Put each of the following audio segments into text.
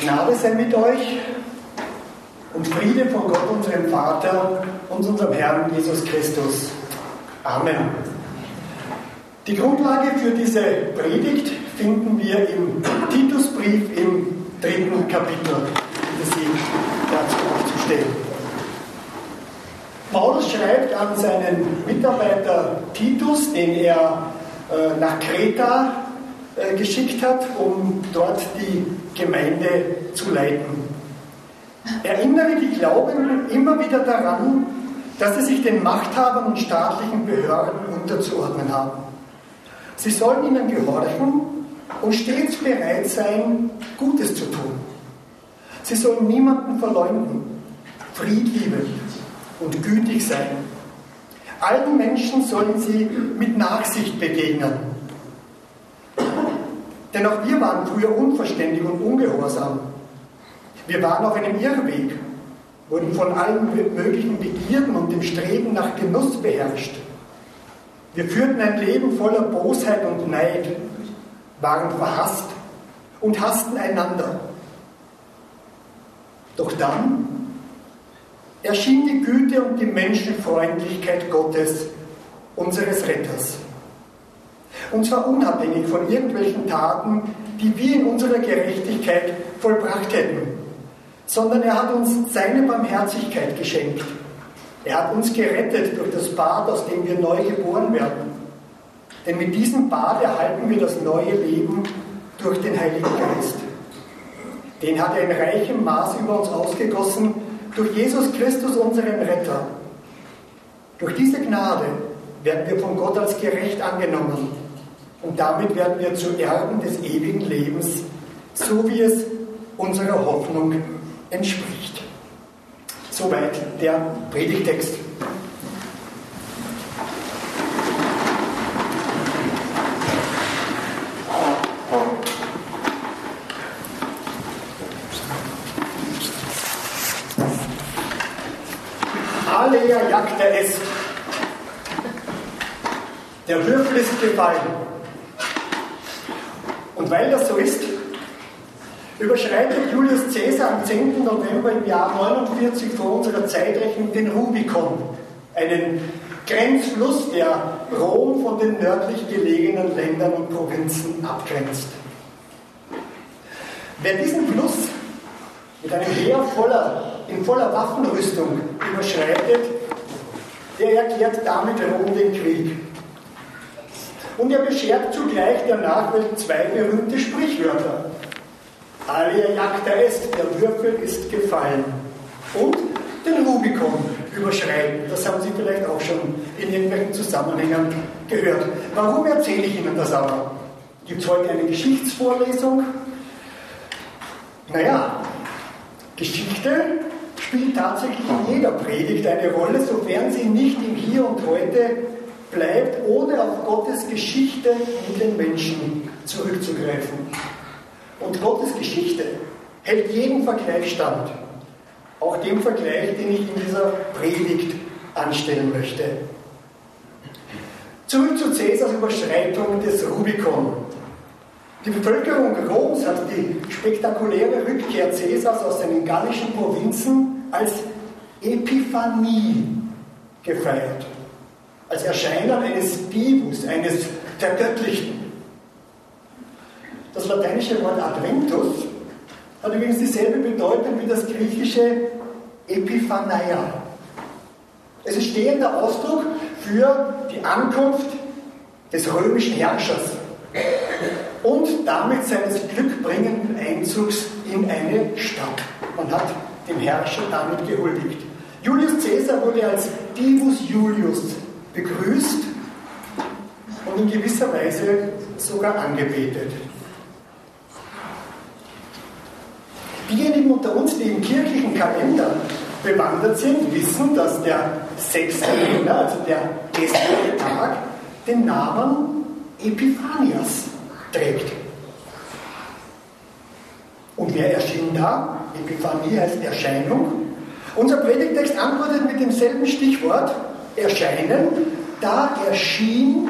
Gnade sei mit euch und Friede von Gott, unserem Vater und unserem Herrn Jesus Christus. Amen. Die Grundlage für diese Predigt finden wir im Titusbrief im 3. Kapitel, um sie dazu aufzustellen. Paulus schreibt an seinen Mitarbeiter Titus, den er nach Kreta geschickt hat, um dort die Gemeinde zu leiten. Erinnere die Glaubenden immer wieder daran, dass sie sich den Machthabern und staatlichen Behörden unterzuordnen haben. Sie sollen ihnen gehorchen und stets bereit sein, Gutes zu tun. Sie sollen niemanden verleumden, friedliebend und gütig sein. Allen Menschen sollen sie mit Nachsicht begegnen. Denn auch wir waren früher unverständig und ungehorsam. Wir waren auf einem Irrweg, wurden von allen möglichen Begierden und dem Streben nach Genuss beherrscht. Wir führten ein Leben voller Bosheit und Neid, waren verhasst und hassten einander. Doch dann erschien die Güte und die Menschenfreundlichkeit Gottes, unseres Retters. Und zwar unabhängig von irgendwelchen Taten, die wir in unserer Gerechtigkeit vollbracht hätten, sondern er hat uns seine Barmherzigkeit geschenkt. Er hat uns gerettet durch das Bad, aus dem wir neu geboren werden. Denn mit diesem Bad erhalten wir das neue Leben durch den Heiligen Geist. Den hat er in reichem Maß über uns ausgegossen, durch Jesus Christus, unseren Retter. Durch diese Gnade werden wir von Gott als gerecht angenommen und damit werden wir zu Erben des ewigen Lebens, so wie es unserer Hoffnung entspricht. Soweit der Predigtext. Alea jacta est. Der Würfel ist gefallen. Und weil das so ist, überschreitet Julius Caesar am 10. November im Jahr 49 vor unserer Zeitrechnung den Rubikon, einen Grenzfluss, der Rom von den nördlich gelegenen Ländern und Provinzen abgrenzt. Wer diesen Fluss mit einem Heer in voller Waffenrüstung überschreitet, der erklärt damit Rom den Krieg. Und er beschert zugleich der Nachwelt zwei berühmte Sprichwörter. Alea jacta est, der Würfel ist gefallen. Und den Rubikon überschreiten. Das haben Sie vielleicht auch schon in irgendwelchen Zusammenhängen gehört. Warum erzähle ich Ihnen das aber? Gibt es heute eine Geschichtsvorlesung? Naja, Geschichte spielt tatsächlich in jeder Predigt eine Rolle, sofern sie nicht im Hier und Heute bleibt, ohne auf Gottes Geschichte mit den Menschen zurückzugreifen. Und Gottes Geschichte hält jeden Vergleich stand, auch dem Vergleich, den ich in dieser Predigt anstellen möchte. Zurück zu Caesars Überschreitung des Rubikon. Die Bevölkerung Roms hat die spektakuläre Rückkehr Caesars aus seinen gallischen Provinzen als Epiphanie gefeiert. Als Erscheinen eines Divus, eines Vergöttlichten. Das lateinische Wort Adventus hat übrigens dieselbe Bedeutung wie das griechische Epiphania. Es ist stehender Ausdruck für die Ankunft des römischen Herrschers und damit seines glückbringenden Einzugs in eine Stadt. Man hat dem Herrscher damit gehuldigt. Julius Caesar wurde als Divus Julius begrüßt und in gewisser Weise sogar angebetet. Diejenigen unter uns, die im kirchlichen Kalender bewandert sind, wissen, dass der 6. Jänner, also der gestrige Tag, den Namen Epiphanias trägt. Und wer erschien da? Epiphanie heißt Erscheinung. Unser Predigtext antwortet mit demselben Stichwort, Erscheinen. Da erschien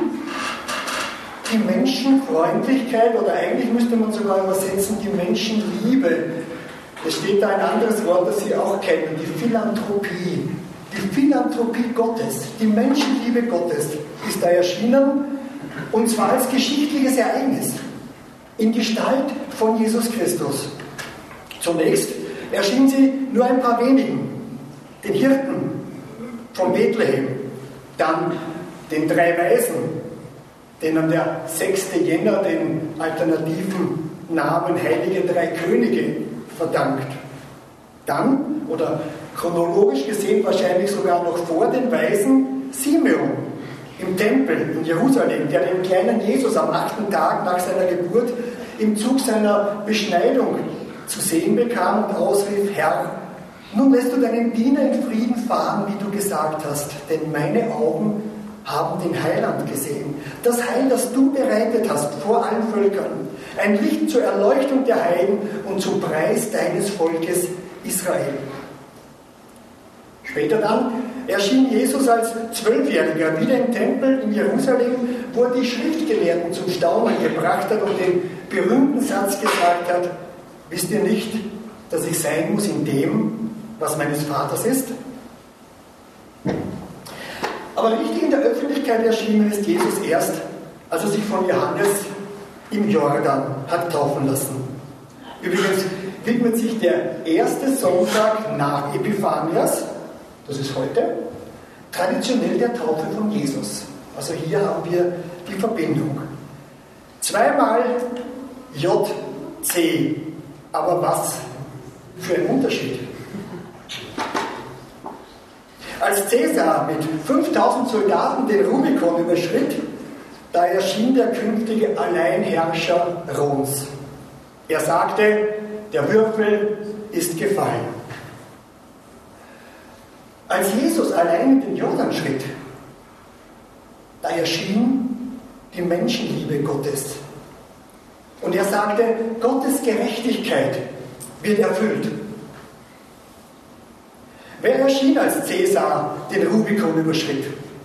die Menschenfreundlichkeit, oder eigentlich müsste man sogar übersetzen, die Menschenliebe Es steht da ein anderes Wort, das Sie auch kennen, die Philanthropie. Die Philanthropie Gottes, die Menschenliebe Gottes ist da erschienen, und zwar als geschichtliches Ereignis in Gestalt von Jesus Christus. Zunächst erschien sie nur ein paar wenigen, den Hirten von Bethlehem, dann den 3 Weisen, denen der 6. Jänner den alternativen Namen Heilige 3 Könige verdankt. Dann, oder chronologisch gesehen wahrscheinlich sogar noch vor den Weisen, Simeon im Tempel in Jerusalem, der den kleinen Jesus am 8. Tag nach seiner Geburt im Zug seiner Beschneidung zu sehen bekam und ausrief: Herr, nun lässt du deinen Diener in Frieden fahren, wie du gesagt hast, denn meine Augen haben den Heiland gesehen. Das Heil, das du bereitet hast vor allen Völkern, ein Licht zur Erleuchtung der Heiden und zum Preis deines Volkes Israel. Später dann erschien Jesus als 12-Jähriger wieder im Tempel in Jerusalem, wo er die Schriftgelehrten zum Staunen gebracht hat und den berühmten Satz gesagt hat: Wisst ihr nicht, dass ich sein muss in dem, was meines Vaters ist? Aber richtig in der Öffentlichkeit erschienen ist Jesus erst, als er sich von Johannes im Jordan hat taufen lassen. Übrigens widmet sich der erste Sonntag nach Epiphanias, das ist heute, traditionell der Taufe von Jesus. Also hier haben wir die Verbindung. Zweimal JC, aber was für ein Unterschied. Als Caesar mit 5000 Soldaten den Rubikon überschritt, da erschien der künftige Alleinherrscher Roms. Er sagte: Der Würfel ist gefallen. Als Jesus allein in den Jordan schritt, da erschien die Menschenliebe Gottes. Und er sagte: Gottes Gerechtigkeit wird erfüllt. Wer erschien, als Caesar den Rubikon überschritt?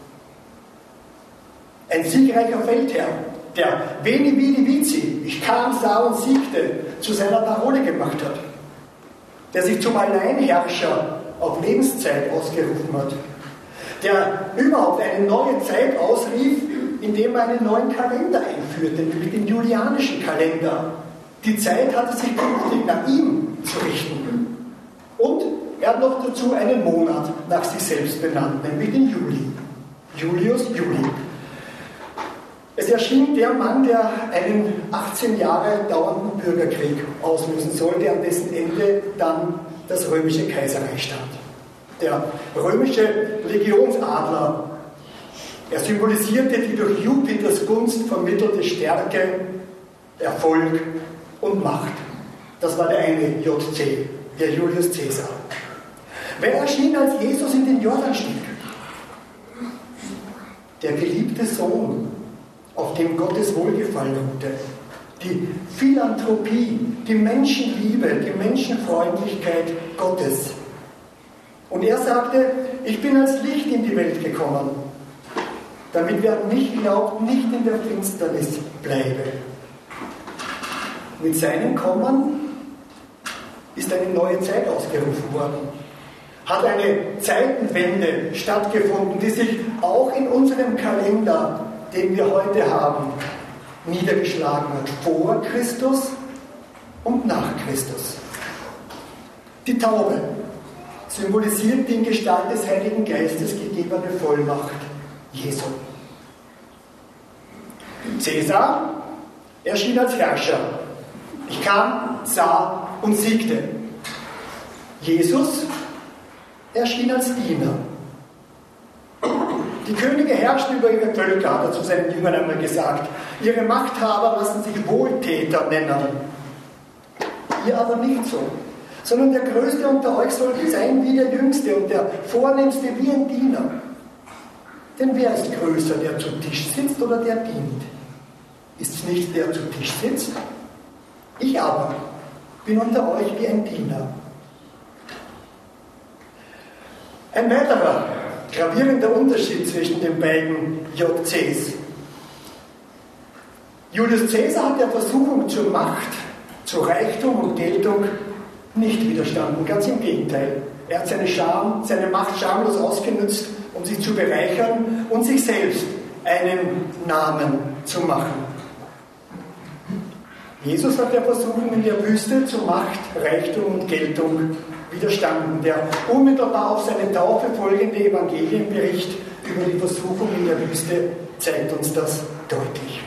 Ein siegreicher Feldherr, der Veni Vidi Vici, ich kam, sah und siegte, zu seiner Parole gemacht hat. Der sich zum Alleinherrscher auf Lebenszeit ausgerufen hat. Der überhaupt eine neue Zeit ausrief, indem er einen neuen Kalender einführte, nämlich den julianischen Kalender. Die Zeit hatte sich künftig nach ihm zu richten. Und er hat noch dazu einen Monat nach sich selbst benannt, nämlich den Juli. Julius Juli. Es erschien der Mann, der einen 18 Jahre dauernden Bürgerkrieg auslösen sollte, an dessen Ende dann das römische Kaiserreich stand. Der römische Legionsadler. Er symbolisierte die durch Jupiters Gunst vermittelte Stärke, Erfolg und Macht. Das war der eine JC, der Julius Caesar. Wer erschien, als Jesus in den Jordan stieg? Der geliebte Sohn, auf dem Gottes Wohlgefallen ruhte. Die Philanthropie, die Menschenliebe, die Menschenfreundlichkeit Gottes. Und er sagte: Ich bin als Licht in die Welt gekommen, damit wer an mich glaubt, nicht in der Finsternis bleibe. Mit seinem Kommen ist eine neue Zeit ausgerufen worden. Hat eine Zeitenwende stattgefunden, die sich auch in unserem Kalender, den wir heute haben, niedergeschlagen hat. Vor Christus und nach Christus. Die Taube symbolisiert die in Gestalt des Heiligen Geistes gegebene Vollmacht Jesu. Caesar erschien als Herrscher. Ich kam, sah und siegte. Jesus erschien als Diener. Die Könige herrschten über ihre Völker, hat er zu seinen Jüngern einmal gesagt. Ihre Machthaber lassen sich Wohltäter nennen. Ihr aber nicht so, sondern der Größte unter euch soll sein wie der Jüngste und der Vornehmste wie ein Diener. Denn wer ist größer, der zu Tisch sitzt oder der dient? Ist es nicht der zu Tisch sitzt? Ich aber bin unter euch wie ein Diener. Ein weiterer gravierender Unterschied zwischen den beiden JCs. Julius Caesar hat der Versuchung zur Macht, zu Reichtum und Geltung nicht widerstanden, ganz im Gegenteil. Er hat seine Macht schamlos ausgenutzt, um sich zu bereichern und sich selbst einen Namen zu machen. Jesus hat der Versuchung in der Wüste zu Macht, Reichtum und Geltung widerstanden. Der unmittelbar auf seine Taufe folgende Evangelienbericht über die Versuchung in der Wüste zeigt uns das deutlich.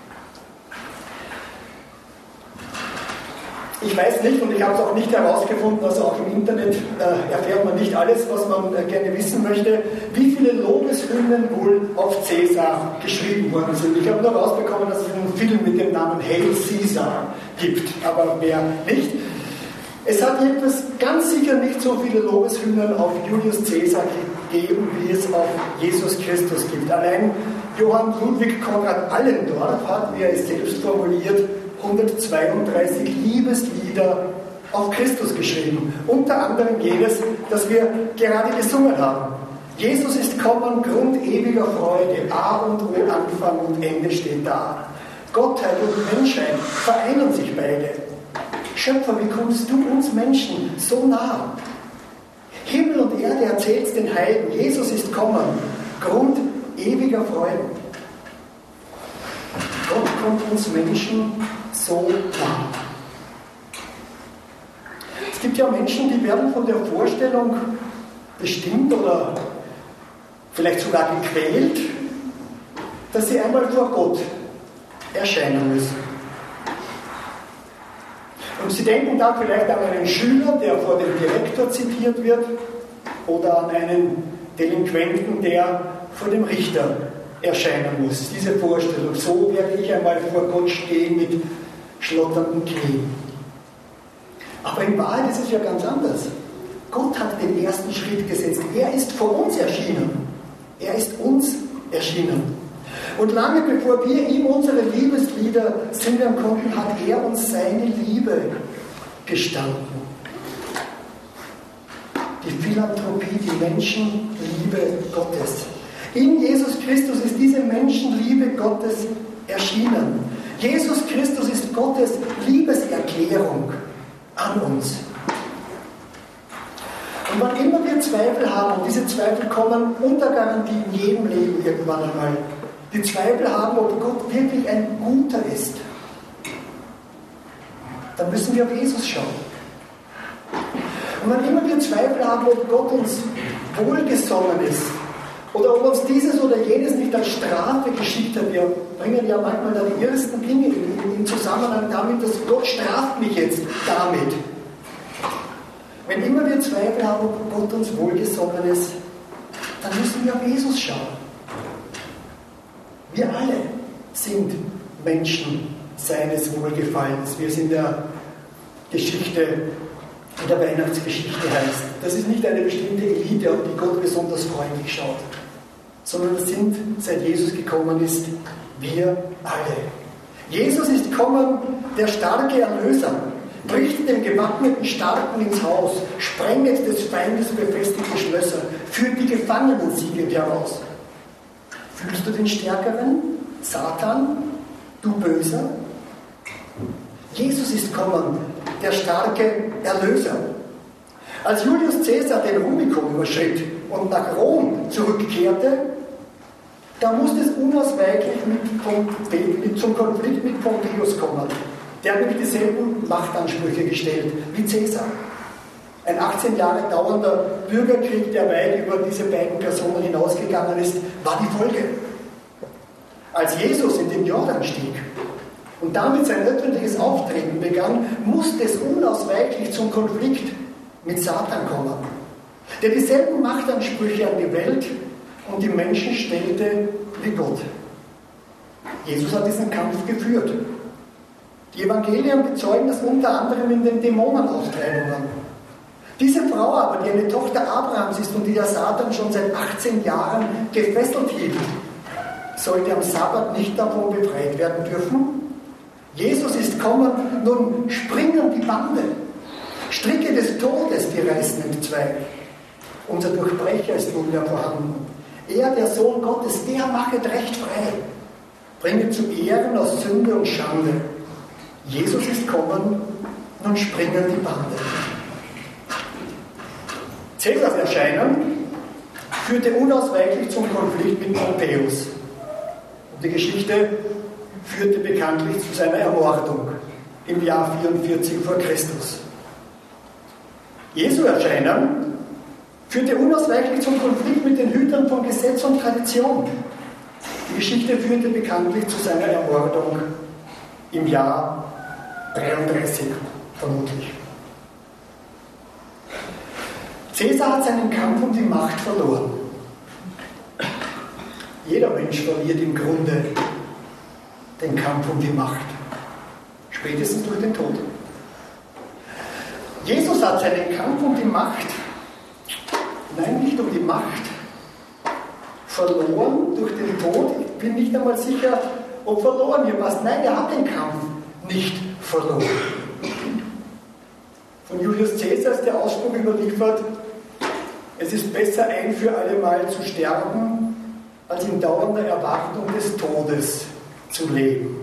Ich weiß nicht, und ich habe es auch nicht herausgefunden, also auch im Internet erfährt man nicht alles, was man gerne wissen möchte, wie viele Lobeshymnen wohl auf Cäsar geschrieben worden sind. Ich habe nur herausbekommen, dass es einen Film mit dem Namen Hail Caesar gibt, aber mehr nicht. Es hat jedenfalls ganz sicher nicht so viele Lobeshymnen auf Julius Caesar gegeben, wie es auf Jesus Christus gibt. Allein Johann Ludwig Konrad Allendorf hat, wie er es selbst formuliert, 132 Liebeslieder auf Christus geschrieben. Unter anderem jenes, das wir gerade gesungen haben. Jesus ist kommen, Grund ewiger Freude, A und O, Anfang und Ende steht da. Gottheit und Menschheit vereinen sich beide. Schöpfer, wie kommst du uns Menschen so nah? Himmel und Erde erzählt's den Heiden, Jesus ist kommen, Grund ewiger Freude. Gott kommt uns Menschen so nah. Es gibt ja Menschen, die werden von der Vorstellung bestimmt oder vielleicht sogar gequält, dass sie einmal vor Gott erscheinen müssen. Und sie denken da vielleicht an einen Schüler, der vor dem Direktor zitiert wird, oder an einen Delinquenten, der vor dem Richter erscheinen muss. Diese Vorstellung, so werde ich einmal vor Gott stehen mit schlotternden Knien. Aber in Wahrheit ist es ja ganz anders. Gott hat den ersten Schritt gesetzt. Er ist vor uns erschienen. Er ist uns erschienen. Und lange bevor wir ihm unsere Liebeslieder singen konnten, hat er uns seine Liebe gestanden. Die Philanthropie, die Menschenliebe Gottes. In Jesus Christus ist diese Menschenliebe Gottes erschienen. Jesus Christus ist Gottes Liebeserklärung an uns. Und wann immer wir Zweifel haben, und diese Zweifel kommen unter Garantie in jedem Leben irgendwann einmal, die Zweifel haben, ob Gott wirklich ein Guter ist, dann müssen wir auf Jesus schauen. Und wann immer wir Zweifel haben, ob Gott uns wohlgesonnen ist, oder ob uns dieses oder jenes nicht als Strafe geschickt hat. Wir bringen ja manchmal da die ersten Dinge im Zusammenhang damit, dass Gott straft mich jetzt damit. Wenn immer wir Zweifel haben, ob Gott uns wohlgesonnen ist, dann müssen wir auf Jesus schauen. Wir alle sind Menschen seines Wohlgefallens, wie es in der Geschichte, in der Weihnachtsgeschichte heißt. Das ist nicht eine bestimmte Elite, auf die Gott besonders freundlich schaut, sondern es sind, seit Jesus gekommen ist, wir alle. Jesus ist gekommen, der starke Erlöser, bricht dem gewappneten Starken ins Haus, sprenget des Feindes befestigte Schlösser, führt die Gefangenen siegend heraus. Fühlst du den Stärkeren? Satan? Du Böser? Jesus ist gekommen, der starke Erlöser. Als Julius Caesar den Rubikon überschritt und nach Rom zurückkehrte, da musste es unausweichlich zum Konflikt mit Pompeius kommen. Der hat nämlich dieselben Machtansprüche gestellt wie Caesar. Ein 18 Jahre dauernder Bürgerkrieg, der weit über diese beiden Personen hinausgegangen ist, war die Folge. Als Jesus in den Jordan stieg und damit sein öffentliches Auftreten begann, musste es unausweichlich zum Konflikt mit Satan kommen, der dieselben Machtansprüche an die Welt und die Menschen stellte wie Gott. Jesus hat diesen Kampf geführt. Die Evangelien bezeugen das unter anderem in den Dämonenaustreibungen. Diese Frau aber, die eine Tochter Abrahams ist und die der Satan schon seit 18 Jahren gefesselt hielt, sollte am Sabbat nicht davon befreit werden dürfen? Jesus ist gekommen, nun springen die Bande. Stricke des Todes, die reißen entzwei. Unser Durchbrecher ist nunmehr vorhanden. Er, der Sohn Gottes, der machet Recht frei. Bringe zu Ehren aus Sünde und Schande. Jesus ist gekommen, nun springen die Bande. Cäsars Erscheinen führte unausweichlich zum Konflikt mit Pompeius. Und die Geschichte führte bekanntlich zu seiner Ermordung im Jahr 44 vor Christus. Jesu Erscheinen führte unausweichlich zum Konflikt mit den Hütern von Gesetz und Tradition. Die Geschichte führte bekanntlich zu seiner Ermordung im Jahr 33 vermutlich. Cäsar hat seinen Kampf um die Macht verloren. Jeder Mensch verliert im Grunde den Kampf um die Macht. Spätestens durch den Tod. Jesus hat seinen Kampf um die Macht, nein, nicht um die Macht, verloren durch den Tod. Ich bin nicht einmal sicher, ob verloren hier passt. Nein, er hat den Kampf nicht verloren. Von Julius Caesar ist der Ausspruch überliefert: Es ist besser, ein für alle Mal zu sterben, als in dauernder Erwartung des Todes zu leben.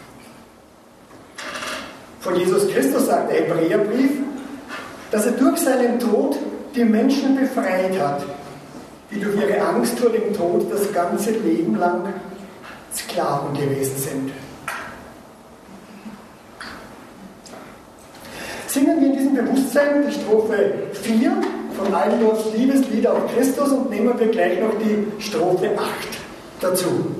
Von Jesus Christus sagt der Hebräerbrief, dass er durch seinen Tod die Menschen befreit hat, die durch ihre Angst vor dem Tod das ganze Leben lang Sklaven gewesen sind. Singen wir in diesem Bewusstsein die Strophe 4 von Allenlords Liebeslieder auf Christus und nehmen wir gleich noch die Strophe 8 dazu.